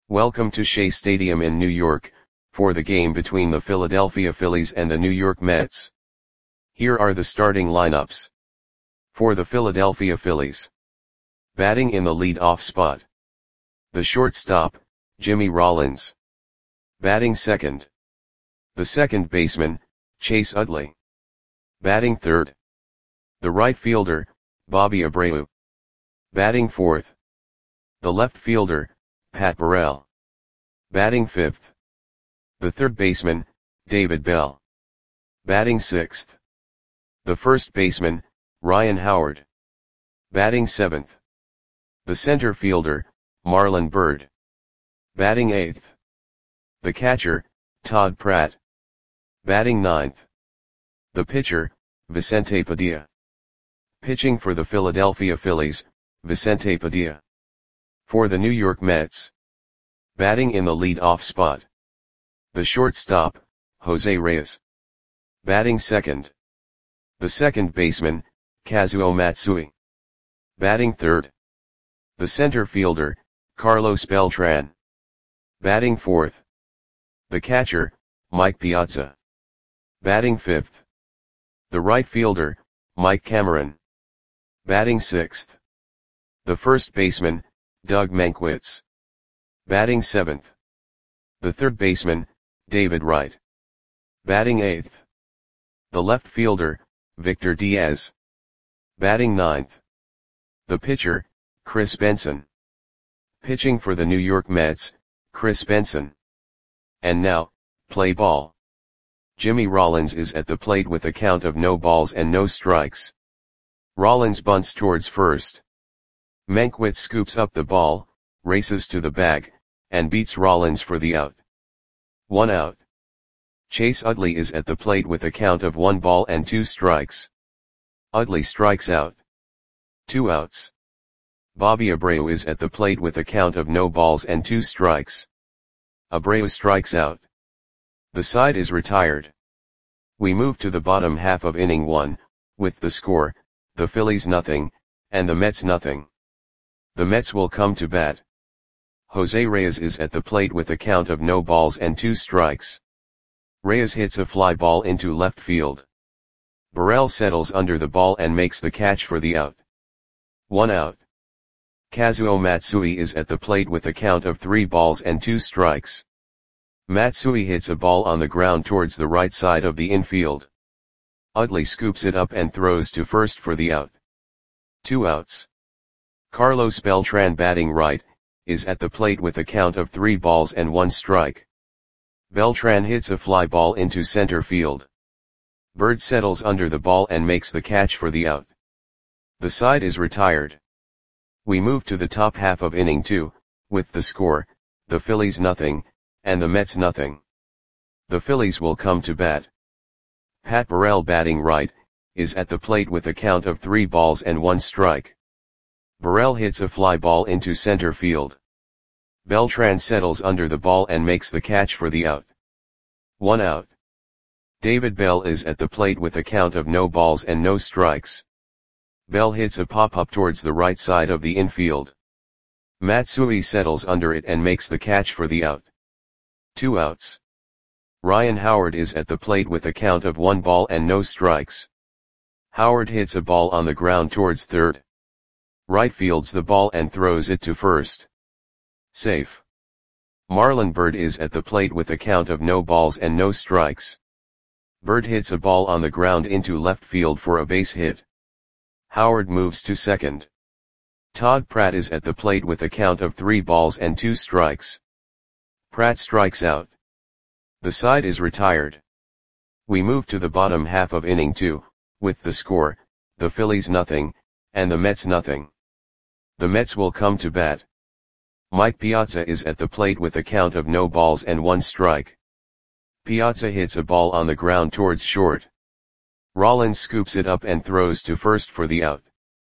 Welcome to Shea Stadium in New York, for the game between the Philadelphia Phillies and the New York Mets. Here are the starting lineups. For the Philadelphia Phillies. Batting in the lead-off spot. The shortstop, Jimmy Rollins. Batting second. The second baseman, Chase Utley. Batting third. The right fielder, Bobby Abreu. Batting fourth. The left fielder, Pat Burrell. Batting fifth. The third baseman, David Bell. Batting sixth. The first baseman, Ryan Howard. Batting seventh. The center fielder, Marlon Byrd. Batting eighth. The catcher, Todd Pratt. Batting ninth. The pitcher, Vicente Padilla. Pitching for the Philadelphia Phillies, Vicente Padilla. For the New York Mets. Batting in the lead-off spot. The shortstop, Jose Reyes. Batting second. The second baseman, Kazuo Matsui. Batting third. The center fielder, Carlos Beltran. Batting fourth. The catcher, Mike Piazza. Batting fifth. The right fielder, Mike Cameron. Batting sixth. The first baseman, Doug Mankiewicz. Batting seventh. The third baseman, David Wright. Batting eighth. The left fielder, Victor Diaz. Batting ninth. The pitcher, Chris Benson. Pitching for the New York Mets, Chris Benson. And now, play ball. Jimmy Rollins is at the plate with a count of no balls and no strikes. Rollins bunts towards first. Mankiewicz scoops up the ball, races to the bag, and beats Rollins for the out. 1 out. Chase Utley is at the plate with a count of 1 ball and 2 strikes. Utley strikes out. 2 outs. Bobby Abreu is at the plate with a count of no balls and 2 strikes. Abreu strikes out. The side is retired. We move to the bottom half of inning 1, with the score, the Phillies nothing, and the Mets nothing. The Mets will come to bat. Jose Reyes is at the plate with a count of no balls and 2 strikes. Reyes hits a fly ball into left field. Burrell settles under the ball and makes the catch for the out. 1 out. Kazuo Matsui is at the plate with a count of 3 balls and 2 strikes. Matsui hits a ball on the ground towards the right side of the infield. Utley scoops it up and throws to first for the out. 2 outs. Carlos Beltran, batting right, is at the plate with a count of 3 balls and 1 strike. Beltran hits a fly ball into center field. Byrd settles under the ball and makes the catch for the out. The side is retired. We move to the top half of inning 2, with the score, the Phillies nothing, and the Mets nothing. The Phillies will come to bat. Pat Burrell, batting right, is at the plate with a count of 3 balls and 1 strike. Burrell hits a fly ball into center field. Beltran settles under the ball and makes the catch for the out. 1 out. David Bell is at the plate with a count of no balls and no strikes. Bell hits a pop-up towards the right side of the infield. Matsui settles under it and makes the catch for the out. 2 outs. Ryan Howard is at the plate with a count of 1 ball and no strikes. Howard hits a ball on the ground towards third. Right fields the ball and throws it to first. Safe. Marlon Byrd is at the plate with a count of no balls and no strikes. Byrd hits a ball on the ground into left field for a base hit. Howard moves to second. Todd Pratt is at the plate with a count of 3 balls and 2 strikes. Pratt strikes out. The side is retired. We move to the bottom half of inning 2, with the score, the Phillies nothing, and the Mets nothing. The Mets will come to bat. Mike Piazza is at the plate with a count of no balls and 1 strike. Piazza hits a ball on the ground towards short. Rollins scoops it up and throws to first for the out.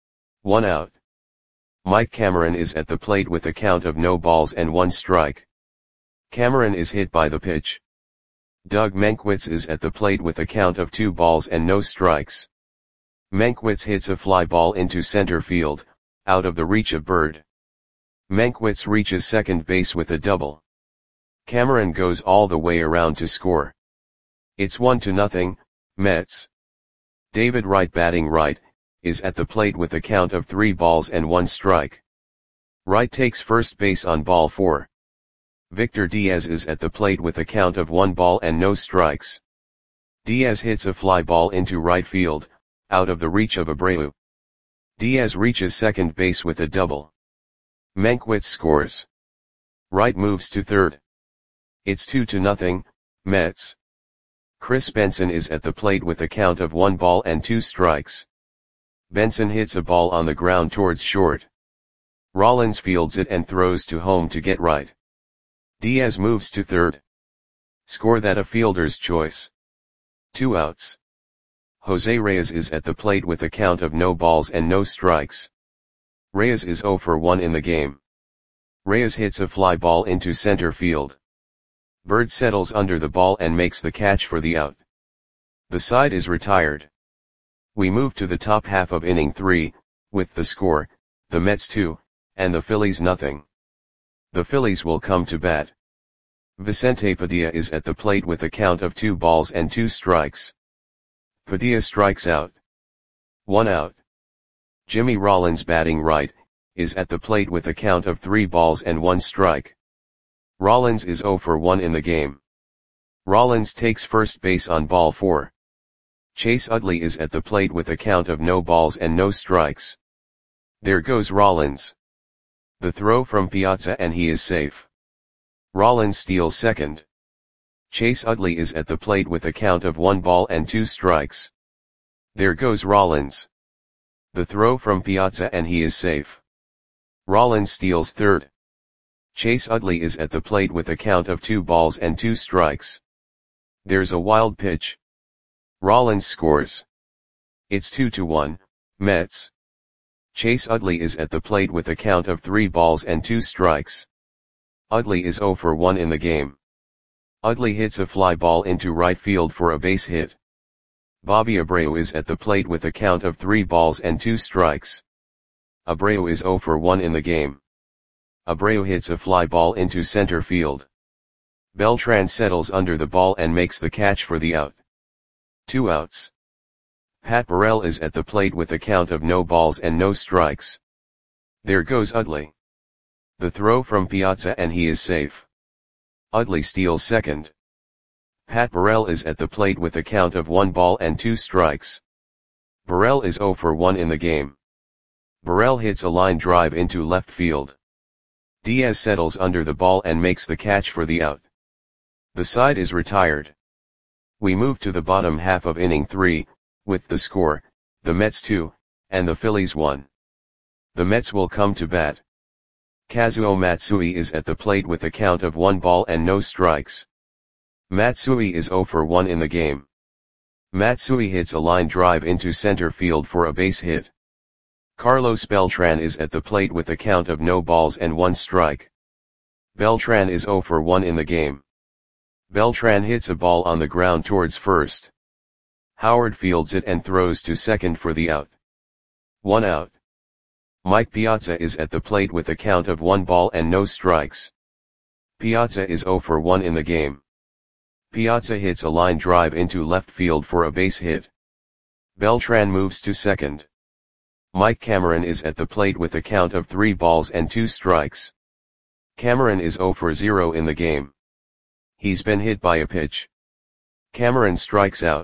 1 out. Mike Cameron is at the plate with a count of no balls and 1 strike. Cameron is hit by the pitch. Doug Mankiewicz is at the plate with a count of 2 balls and no strikes. Mankiewicz hits a fly ball into center field, out of the reach of Byrd. Mankiewicz reaches second base with a double. Cameron goes all the way around to score. It's 1-0, Mets. David Wright, batting right, is at the plate with a count of 3 balls and 1 strike. Wright takes first base on ball 4. Victor Diaz is at the plate with a count of 1 ball and no strikes. Diaz hits a fly ball into right field, out of the reach of Abreu. Diaz reaches second base with a double. Mankiewicz scores. Wright moves to third. It's 2-0, Mets. Chris Benson is at the plate with a count of 1 ball and 2 strikes. Benson hits a ball on the ground towards short. Rollins fields it and throws to home to get right. Diaz moves to third. Score that a fielder's choice. 2 outs. Jose Reyes is at the plate with a count of no balls and no strikes. Reyes is 0 for 1 in the game. Reyes hits a fly ball into center field. Bird settles under the ball and makes the catch for the out. The side is retired. We move to the top half of inning 3, with the score, the Mets 2, and the Phillies 0. The Phillies will come to bat. Vicente Padilla is at the plate with a count of 2 balls and 2 strikes. Padilla strikes out. 1 out. Jimmy Rollins, batting right, is at the plate with a count of 3 balls and 1 strike. Rollins is 0 for 1 in the game. Rollins takes first base on ball 4. Chase Utley is at the plate with a count of no balls and no strikes. There goes Rollins. The throw from Piazza and he is safe. Rollins steals second. Chase Utley is at the plate with a count of 1 ball and 2 strikes. There goes Rollins. The throw from Piazza and he is safe. Rollins steals third. Chase Utley is at the plate with a count of 2 balls and 2 strikes. There's a wild pitch. Rollins scores. It's 2-1, Mets. Chase Utley is at the plate with a count of 3 balls and 2 strikes. Utley is 0 for 1 in the game. Utley hits a fly ball into right field for a base hit. Bobby Abreu is at the plate with a count of 3 balls and 2 strikes. Abreu is 0 for 1 in the game. Abreu hits a fly ball into center field. Beltran settles under the ball and makes the catch for the out. 2 outs. Pat Burrell is at the plate with a count of no balls and no strikes. There goes Utley. The throw from Piazza and he is safe. Utley steals second. Pat Burrell is at the plate with a count of 1 ball and 2 strikes. Burrell is 0 for 1 in the game. Burrell hits a line drive into left field. Diaz settles under the ball and makes the catch for the out. The side is retired. We move to the bottom half of inning 3, with the score, the Mets 2, and the Phillies 1. The Mets will come to bat. Kazuo Matsui is at the plate with a count of 1 ball and no strikes. Matsui is 0 for 1 in the game. Matsui hits a line drive into center field for a base hit. Carlos Beltran is at the plate with a count of no balls and 1 strike. Beltran is 0 for 1 in the game. Beltran hits a ball on the ground towards first. Howard fields it and throws to second for the out. 1 out. Mike Piazza is at the plate with a count of 1 ball and no strikes. Piazza is 0 for 1 in the game. Piazza hits a line drive into left field for a base hit. Beltran moves to second. Mike Cameron is at the plate with a count of 3 balls and 2 strikes. Cameron is 0 for 0 in the game. He's been hit by a pitch. Cameron strikes out.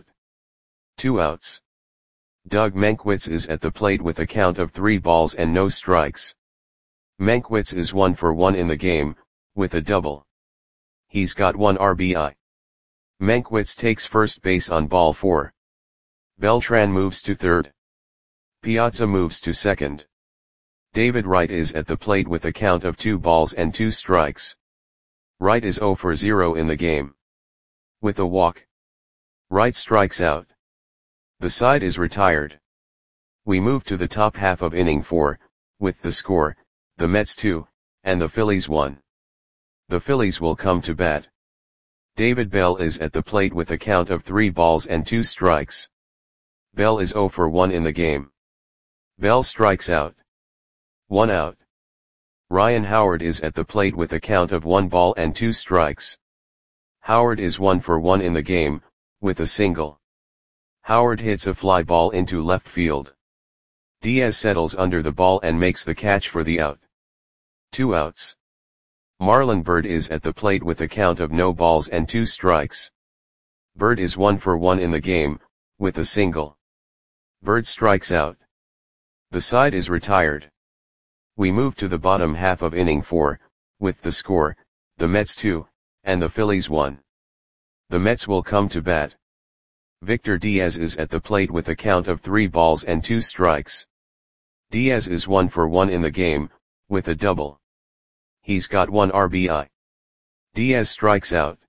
2 outs. Doug Mankiewicz is at the plate with a count of 3 balls and no strikes. Mankiewicz is 1 for 1 in the game, with a double. He's got 1 RBI. Mankiewicz takes first base on ball 4. Beltran moves to third. Piazza moves to second. David Wright is at the plate with a count of 2 balls and 2 strikes. Wright is 0 for 0 in the game. With a walk. Wright strikes out. The side is retired. We move to the top half of inning 4, with the score, the Mets 2, and the Phillies 1. The Phillies will come to bat. David Bell is at the plate with a count of 3 balls and 2 strikes. Bell is 0 for 1 in the game. Bell strikes out. 1 out. Ryan Howard is at the plate with a count of 1 ball and 2 strikes. Howard is 1 for 1 in the game, with a single. Howard hits a fly ball into left field. Diaz settles under the ball and makes the catch for the out. 2 outs. Marlon Byrd is at the plate with a count of no balls and 2 strikes. Byrd is 1 for 1 in the game, with a single. Byrd strikes out. The side is retired. We move to the bottom half of inning 4, with the score, the Mets 2, and the Phillies 1. The Mets will come to bat. Victor Diaz is at the plate with a count of 3 balls and 2 strikes. Diaz is 1 for 1 in the game, with a double. He's got 1 RBI. Diaz strikes out.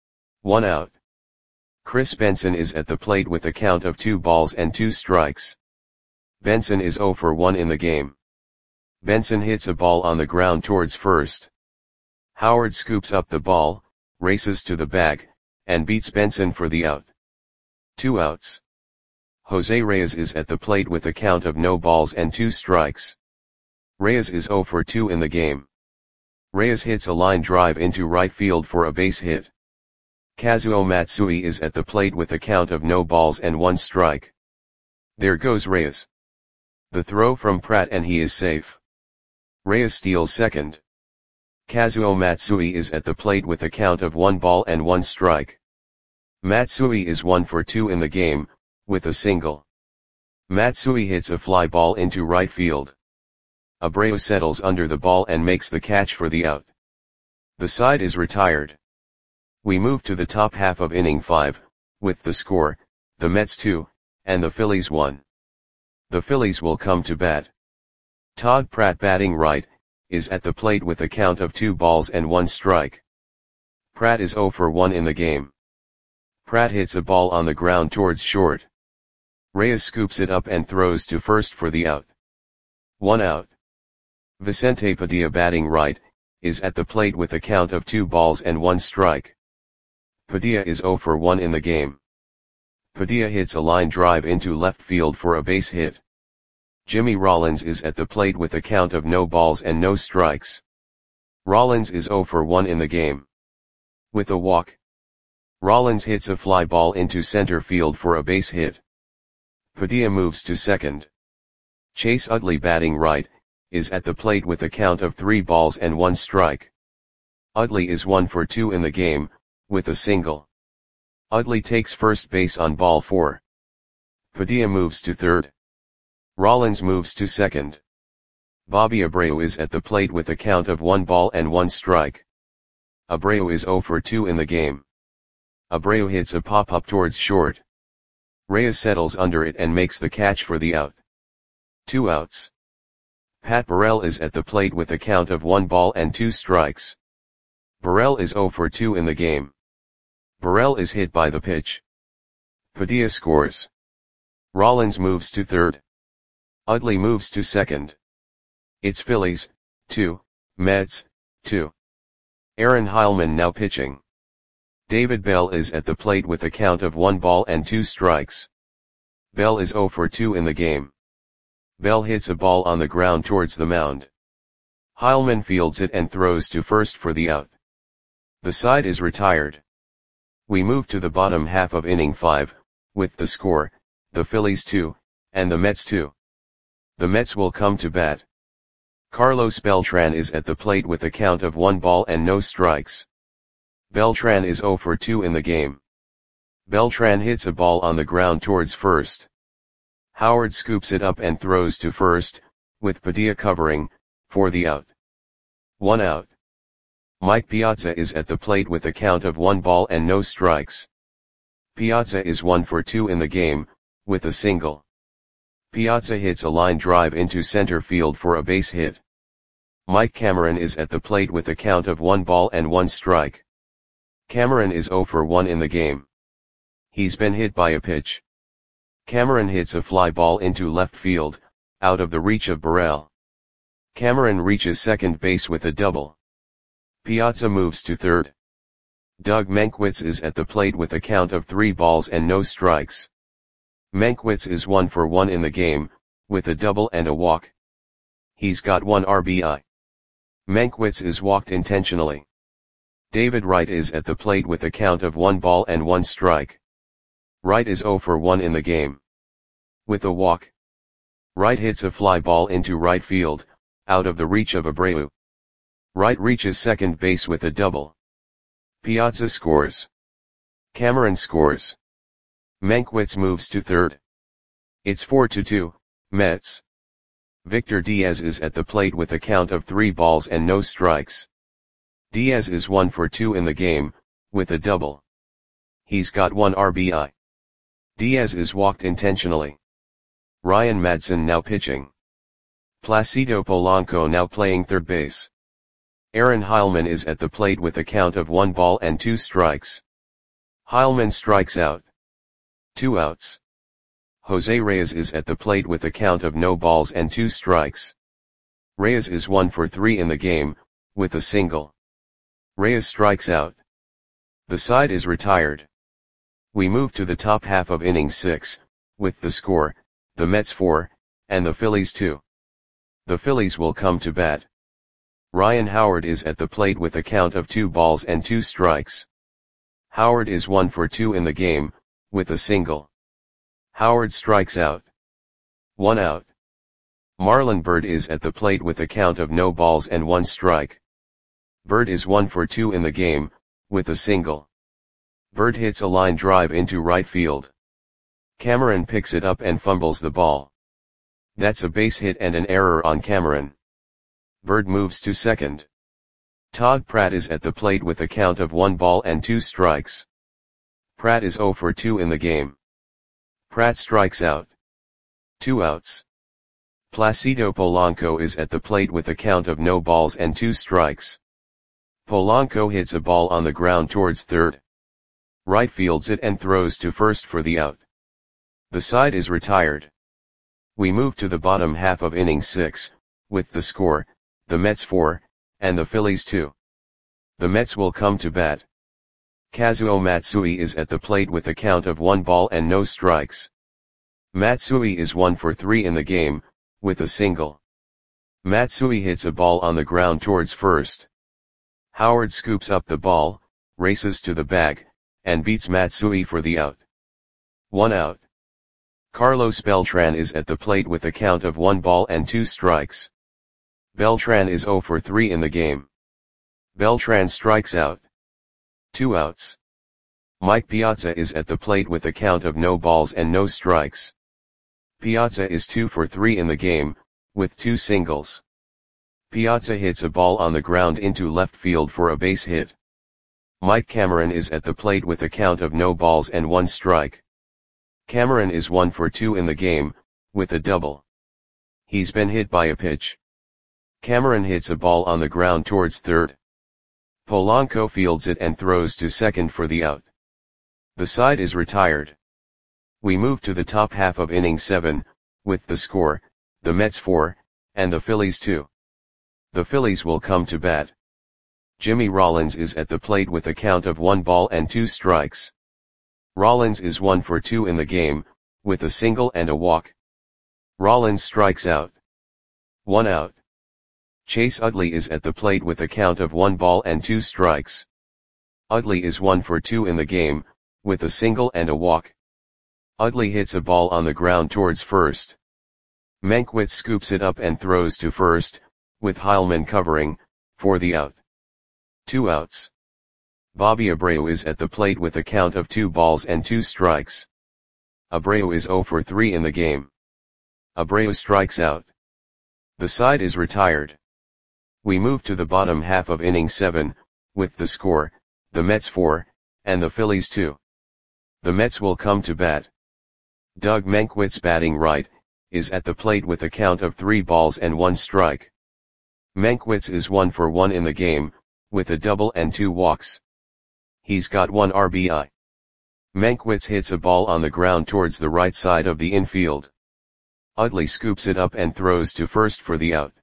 1 out. Chris Benson is at the plate with a count of 2 balls and 2 strikes. Benson is 0 for 1 in the game. Benson hits a ball on the ground towards first. Howard scoops up the ball, races to the bag, and beats Benson for the out. 2 outs. Jose Reyes is at the plate with a count of no balls and 2 strikes. Reyes is 0 for 2 in the game. Reyes hits a line drive into right field for a base hit. Kazuo Matsui is at the plate with a count of no balls and 1 strike. There goes Reyes. The throw from Pratt and he is safe. Reyes steals second. Kazuo Matsui is at the plate with a count of 1 ball and 1 strike. Matsui is 1 for 2 in the game, with a single. Matsui hits a fly ball into right field. Abreu settles under the ball and makes the catch for the out. The side is retired. We move to the top half of inning 5, with the score, the Mets 2, and the Phillies 1. The Phillies will come to bat. Todd Pratt, batting right, is at the plate with a count of 2 balls and 1 strike. Pratt is 0 for 1 in the game. Pratt hits a ball on the ground towards short. Reyes scoops it up and throws to first for the out. 1 out. Vicente Padilla, batting right, is at the plate with a count of 2 balls and 1 strike. Padilla is 0 for 1 in the game. Padilla hits a line drive into left field for a base hit. Jimmy Rollins is at the plate with a count of no balls and no strikes. Rollins is 0 for 1 in the game. With a walk. Rollins hits a fly ball into center field for a base hit. Padilla moves to second. Chase Utley, batting right, is at the plate with a count of 3 balls and 1 strike. Utley is 1 for 2 in the game, with a single. Utley takes first base on ball 4. Padilla moves to third. Rollins moves to second. Bobby Abreu is at the plate with a count of 1 ball and 1 strike. Abreu is 0 for 2 in the game. Abreu hits a pop-up towards short. Reyes settles under it and makes the catch for the out. 2 outs. Pat Burrell is at the plate with a count of 1 ball and 2 strikes. Burrell is 0 for 2 in the game. Burrell is hit by the pitch. Padilla scores. Rollins moves to third. Utley moves to second. It's Phillies, 2, Mets, 2. Aaron Heilman now pitching. David Bell is at the plate with a count of 1 ball and 2 strikes. Bell is 0 for 2 in the game. Bell hits a ball on the ground towards the mound. Heilman fields it and throws to first for the out. The side is retired. We move to the bottom half of inning 5, with the score, the Phillies 2, and the Mets 2. The Mets will come to bat. Carlos Beltran is at the plate with a count of 1 ball and no strikes. Beltran is 0 for 2 in the game. Beltran hits a ball on the ground towards first. Howard scoops it up and throws to first, with Padilla covering, for the out. 1 out. Mike Piazza is at the plate with a count of 1 ball and no strikes. Piazza is 1 for 2 in the game, with a single. Piazza hits a line drive into center field for a base hit. Mike Cameron is at the plate with a count of 1 ball and 1 strike. Cameron is 0 for 1 in the game. He's been hit by a pitch. Cameron hits a fly ball into left field, out of the reach of Burrell. Cameron reaches second base with a double. Piazza moves to third. Doug Mankiewicz is at the plate with a count of 3 balls and no strikes. Mankiewicz is 1 for 1 in the game, with a double and a walk. He's got 1 RBI. Mankiewicz is walked intentionally. David Wright is at the plate with a count of 1 ball and 1 strike. Wright is 0 for 1 in the game. With a walk, Wright hits a fly ball into right field, out of the reach of Abreu. Wright reaches second base with a double. Piazza scores. Cameron scores. Mankiewicz moves to third. It's 4-2, Mets. Victor Diaz is at the plate with a count of 3 balls and no strikes. Diaz is 1 for 2 in the game, with a double. He's got 1 RBI. Diaz is walked intentionally. Ryan Madson now pitching. Placido Polanco now playing third base. Aaron Heilman is at the plate with a count of 1 ball and 2 strikes. Heilman strikes out. 2 outs. Jose Reyes is at the plate with a count of no balls and 2 strikes. Reyes is 1 for 3 in the game, with a single. Reyes strikes out. The side is retired. We move to the top half of inning 6, with the score, the Mets 4, and the Phillies 2. The Phillies will come to bat. Ryan Howard is at the plate with a count of 2 balls and 2 strikes. Howard is 1 for 2 in the game, with a single. Howard strikes out. 1 out. Marlon Byrd is at the plate with a count of no balls and 1 strike. Byrd is 1 for 2 in the game, with a single. Byrd hits a line drive into right field. Cameron picks it up and fumbles the ball. That's a base hit and an error on Cameron. Byrd moves to second. Todd Pratt is at the plate with a count of 1 ball and 2 strikes. Pratt is 0 for 2 in the game. Pratt strikes out. 2 outs. Placido Polanco is at the plate with a count of no balls and 2 strikes. Polanco hits a ball on the ground towards third. Wright fields it and throws to first for the out. The side is retired. We move to the bottom half of inning 6, with the score, the Mets 4, and the Phillies 2. The Mets will come to bat. Kazuo Matsui is at the plate with a count of 1 ball and no strikes. Matsui is 1 for 3 in the game, with a single. Matsui hits a ball on the ground towards first. Howard scoops up the ball, races to the bag, and beats Matsui for the out. 1 out. Carlos Beltran is at the plate with a count of 1 ball and 2 strikes. Beltran is 0 for 3 in the game. Beltran strikes out. 2 outs. Mike Piazza is at the plate with a count of no balls and no strikes. Piazza is 2 for 3 in the game, with 2 singles. Piazza hits a ball on the ground into left field for a base hit. Mike Cameron is at the plate with a count of no balls and 1 strike. Cameron is 1 for 2 in the game, with a double. He's been hit by a pitch. Cameron hits a ball on the ground towards third. Polanco fields it and throws to second for the out. The side is retired. We move to the top half of inning 7, with the score, the Mets 4, and the Phillies 2. The Phillies will come to bat. Jimmy Rollins is at the plate with a count of 1 ball and 2 strikes. Rollins is 1 for 2 in the game, with a single and a walk. Rollins strikes out. 1 out. Chase Utley is at the plate with a count of 1 ball and 2 strikes. Utley is 1 for 2 in the game, with a single and a walk. Utley hits a ball on the ground towards first. Mankiewicz scoops it up and throws to first, with Heilman covering, for the out. 2 outs. Bobby Abreu is at the plate with a count of 2 balls and 2 strikes. Abreu is 0 for 3 in the game. Abreu strikes out. The side is retired. We move to the bottom half of inning 7, with the score, the Mets 4, and the Phillies 2. The Mets will come to bat. Doug Mankiewicz batting right, is at the plate with a count of 3 balls and 1 strike. Mankiewicz is 1 for 1 in the game, with a double and 2 walks. He's got 1 RBI. Mankiewicz hits a ball on the ground towards the right side of the infield. Utley scoops it up and throws to first for the out.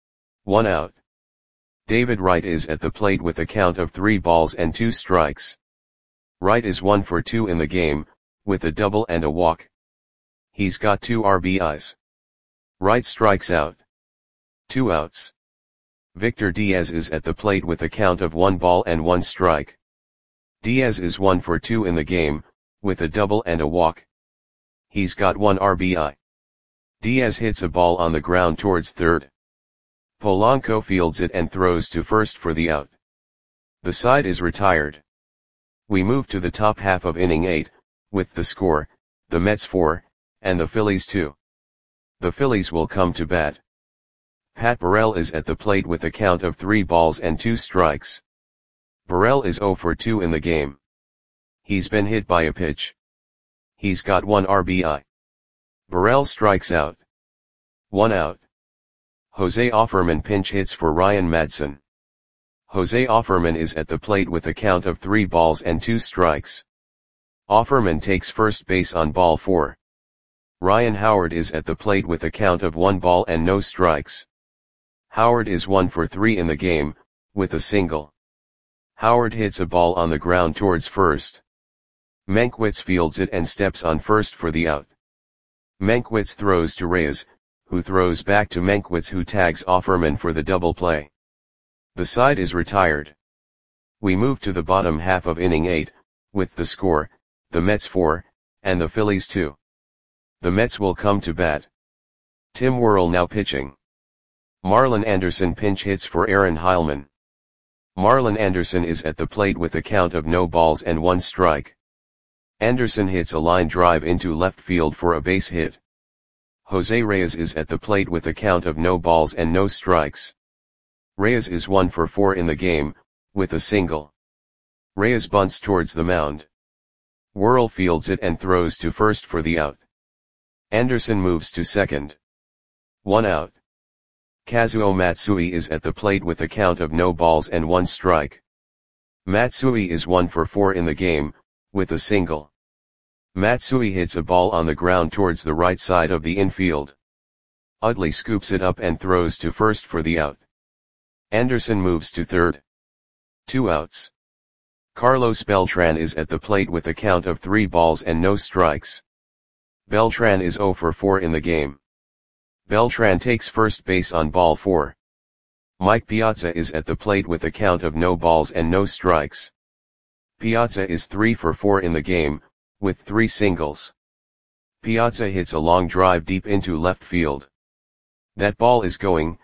1 out. David Wright is at the plate with a count of 3 balls and 2 strikes. Wright is 1 for 2 in the game, with a double and a walk. He's got 2 RBIs. Wright strikes out. 2 outs. Victor Diaz is at the plate with a count of 1 ball and 1 strike. Diaz is 1 for 2 in the game, with a double and a walk. He's got 1 RBI. Diaz hits a ball on the ground towards third. Polanco fields it and throws to first for the out. The side is retired. We move to the top half of inning 8, with the score, the Mets 4, and the Phillies 2. The Phillies will come to bat. Pat Burrell is at the plate with a count of 3 balls and 2 strikes. Burrell is 0 for 2 in the game. He's been hit by a pitch. He's got 1 RBI. Burrell strikes out. 1 out. Jose Offerman pinch hits for Ryan Madson. Jose Offerman is at the plate with a count of 3 balls and 2 strikes. Offerman takes first base on ball 4. Ryan Howard is at the plate with a count of 1 ball and no strikes. Howard is 1 for 3 in the game, with a single. Howard hits a ball on the ground towards first. Mankiewicz fields it and steps on first for the out. Mankiewicz throws to Reyes, who throws back to Mankiewicz, who tags Offerman for the double play. The side is retired. We move to the bottom half of inning 8, with the score, the Mets 4, and the Phillies 2. The Mets will come to bat. Tim Worrell now pitching. Marlon Anderson pinch hits for Aaron Heilman. Marlon Anderson is at the plate with a count of no balls and 1 strike. Anderson hits a line drive into left field for a base hit. Jose Reyes is at the plate with a count of no balls and no strikes. Reyes is 1 for 4 in the game, with a single. Reyes bunts towards the mound. Worrell fields it and throws to first for the out. Anderson moves to second. 1 out. Kazuo Matsui is at the plate with a count of no balls and 1 strike. Matsui is 1 for 4 in the game, with a single. Matsui hits a ball on the ground towards the right side of the infield. Utley scoops it up and throws to first for the out. Anderson moves to third. 2 outs. Carlos Beltran is at the plate with a count of 3 balls and no strikes. Beltran is 0 for 4 in the game. Beltran takes first base on ball 4. Mike Piazza is at the plate with a count of no balls and no strikes. Piazza is 3 for 4 in the game, with 3 singles. Piazza hits a long drive deep into left field. That ball is gone.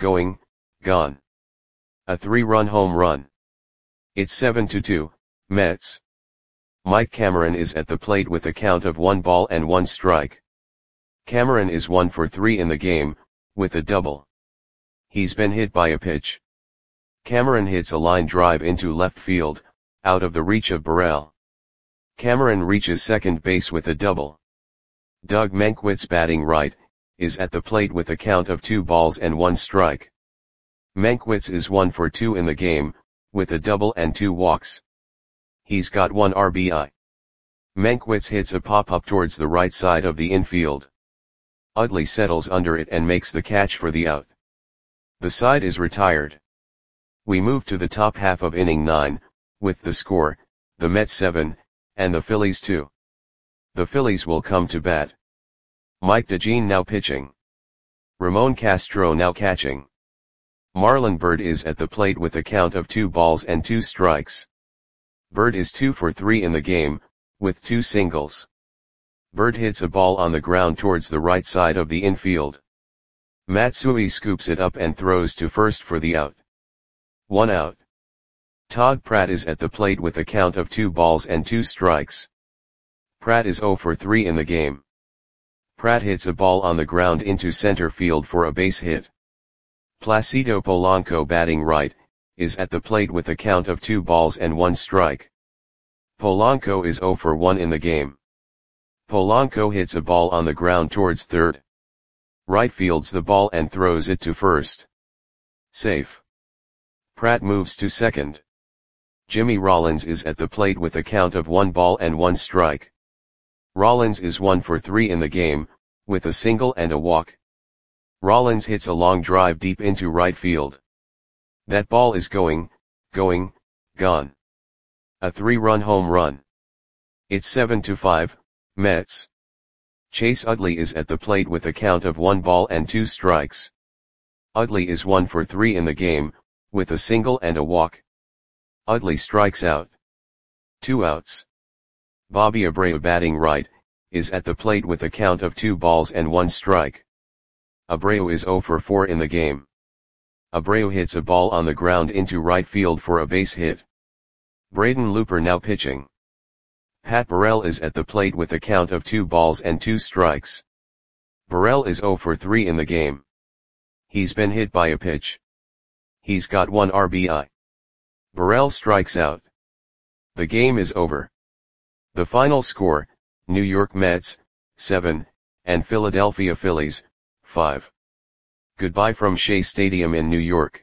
A 3-run home run. It's 7-2, Mets. Mike Cameron is at the plate with a count of 1 ball and 1 strike. Cameron is 1 for 3 in the game, with a double. He's been hit by a pitch. Cameron hits a line drive into left field, out of the reach of Burrell. Cameron reaches second base with a double. Doug Mankiewicz, batting right, is at the plate with a count of 2 balls and 1 strike. Mankiewicz is 1 for 2 in the game, with a double and 2 walks. He's got 1 RBI. Mankiewicz hits a pop-up towards the right side of the infield. Utley settles under it and makes the catch for the out. The side is retired. We move to the top half of inning 9, with the score, the Mets 7, and the Phillies 2. The Phillies will come to bat. Mike DeJean now pitching. Ramon Castro now catching. Marlon Byrd is at the plate with a count of 2 balls and 2 strikes. Byrd is 2 for 3 in the game, with 2 singles. Byrd hits a ball on the ground towards the right side of the infield. Matsui scoops it up and throws to first for the out. 1 out. Todd Pratt is at the plate with a count of 2 balls and 2 strikes. Pratt is 0 for 3 in the game. Pratt hits a ball on the ground into center field for a base hit. Placido Polanco, batting right, is at the plate with a count of 2 balls and 1 strike. Polanco is 0 for 1 in the game. Polanco hits a ball on the ground towards third. Right fields the ball and throws it to first. Safe. Pratt moves to second. Jimmy Rollins is at the plate with a count of 1 ball and 1 strike. Rollins is 1 for 3 in the game, with a single and a walk. Rollins hits a long drive deep into right field. That ball is gone. A 3-run home run. It's 7-5, Mets. Chase Utley is at the plate with a count of 1 ball and 2 strikes. Utley is 1 for 3 in the game, with a single and a walk. Utley strikes out. 2 outs. Bobby Abreu, batting right, is at the plate with a count of 2 balls and 1 strike. Abreu is 0 for 4 in the game. Abreu hits a ball on the ground into right field for a base hit. Braden Looper now pitching. Pat Burrell is at the plate with a count of 2 balls and 2 strikes. Burrell is 0 for 3 in the game. He's been hit by a pitch. He's got 1 RBI. Burrell strikes out. The game is over. The final score, New York Mets, 7, and Philadelphia Phillies, 5. Goodbye from Shea Stadium in New York.